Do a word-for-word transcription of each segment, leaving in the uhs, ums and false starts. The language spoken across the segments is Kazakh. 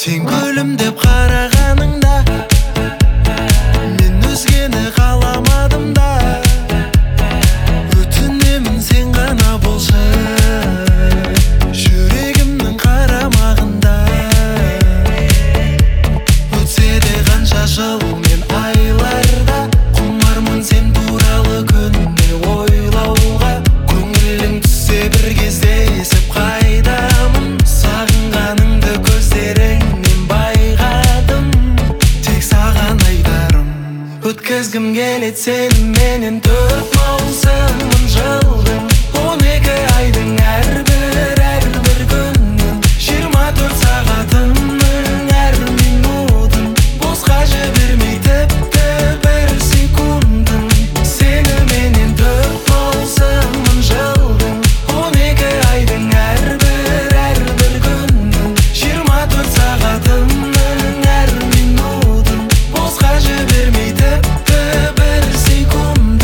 Сен күлімдеп қарағаныңда мен өзгені қаламадым да. Өтінемін сен ғана болшы жүрегімнің қарамағында. Өтсе де қанша жыл мен айларда, құмармын сен туралы күнде ойлауға. Көңілің түссе бір кезде есіп қайдамын, сағынғаныңды көздеріңнен байқадым. Тек саған айтарым, өткізгім келеді сеніменен төрт маусымын жылдың, он екі айдың әрбір әрбір күннің, жиырма төрт сағатымның әр минутын босқа жібермей тіпті бір секундын. Сеніменен төрт маусымын жылдың, он екі айдың әрбір әрбір күннің, жиырма төрт сағатымның әр минутын босқа жібермей тіпті бір секундын.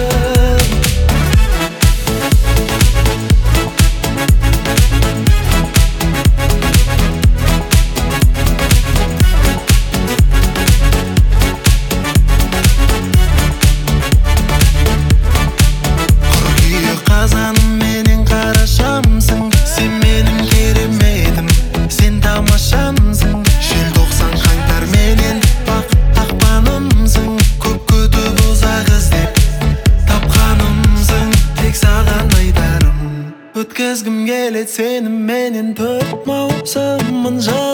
Қыркүйек қазаным менен қарашамсың, сен менің кереметім, сен тамашамсың. Желтоқсан қаңтар менен бақ ақпанымсың, көп күтіп ұзақ іздеп тапқанымсың. Тек саған айтарым, өткізгім келеді сеніменен төрт маусымын жыл.